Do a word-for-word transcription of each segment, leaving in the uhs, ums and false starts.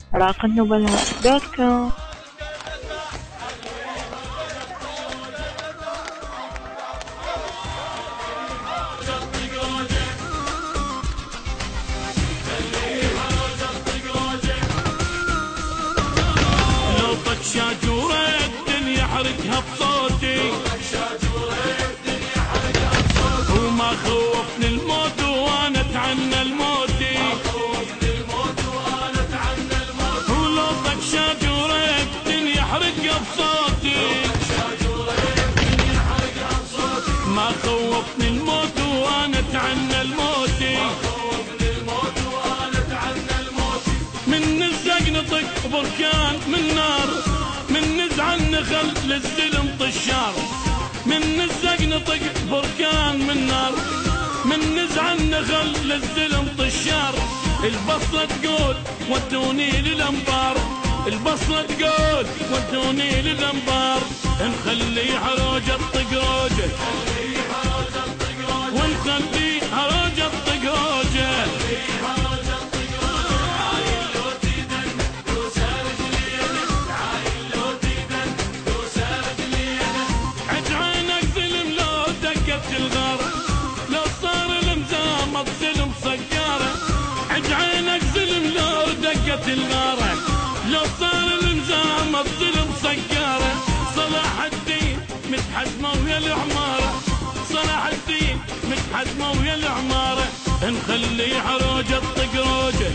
راق النبلاء دوت كوم. لو طق شاجورة الدنيا حرقها بصوتي، وما خوفني الموت وانا اتعنى الموتي، ولو طق شاجورة الدنيا حرقها بصوتي، ما خوفني الموت وانا اتعنى الموتي، من نزق نطق بركان من نار، من نزع النخل للزلم طشار، من نزق نطق بركان من نار، من نزع النخل للزلم طشار، البصلة تقول ودوني للانبار، البصلة تقول ودوني للانبار، نخلي حروجة طق روجه، ونخلي حروجة طق روجه، الغارة لو صار الامزام الظلم صقارة، عد عينك ظلم لو دقت الغارة، لو صار الامزام الظلم صقارة، صلاح الدين متحزمة ويا العمارة، صلاح الدين متحزمة ويا العمارة، نخلي حروجة طق روجه،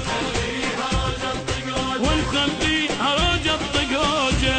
ونخلي حروجة طق روجه،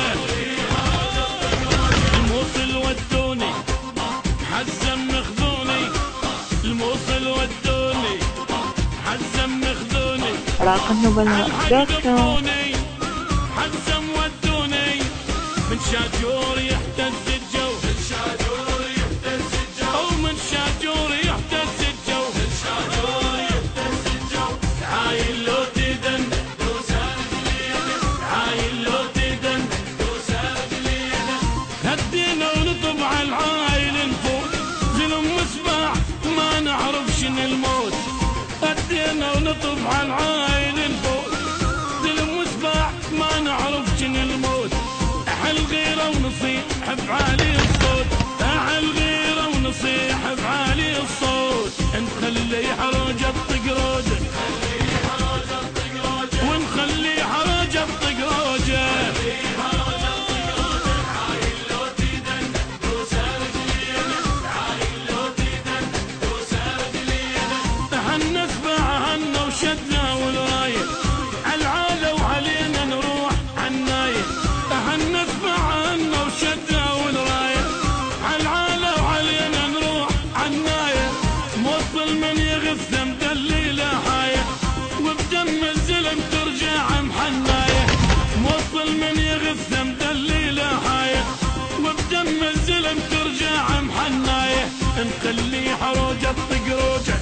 الموصل ودوني حزم مخذوني، الموصل ودوني حزم مخذوني، راق النبلاء دوت كوم. حزم ودوني من شاجور يحتز الجو، من شاجور يحتز الجو، ومن شاجور يحتز الجو، من شاجور يحتز الجو، عايل لو تدن دوس رجلينا، عايل لو تدن دوس رجلينا، هدينا ونطب على العايل نفوت، ظلم مسبح ما نعرف شن الموت، هدينا ونطب على العايل نفوت، ظلم مسبح ما نعرف شن الموت، احل غيره ونصيح بعالي الصوت، احل غيره ونصيح بعالي الصوت، نخلي حروجة طق روجه، ونخلي حروجة طق روجه، شدنا والراية عالعالة وعلينا نروح عناية، هالنسمع عنا وشدنا والراية عالعالة وعلينا نروح عناية، موصل من يغث مدليله حاية، وبدم الزلم ترجع محناية، موصل من يغث مدليله حاية، وبدم الزلم ترجع محناية، نخلي حروجة طق روجه،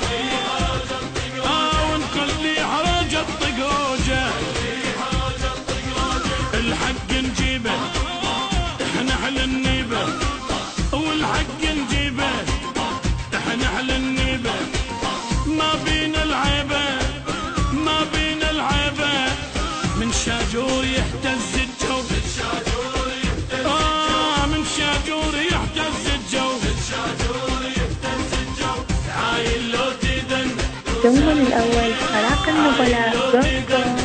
نخلي حروجة طق روجه، الحق نجيبه احنا احل النيبه، والحق نجيبه احنا احل النيبه، ما بينا العيبه ما بينا العيبه، من شاجور يهتز الجو، من شاجور يهتز اه من شاجور يهتز الجو، من شاجور يهتز الجو، عايل لو تدن ثم الأول راق النبلاء دوت كوم.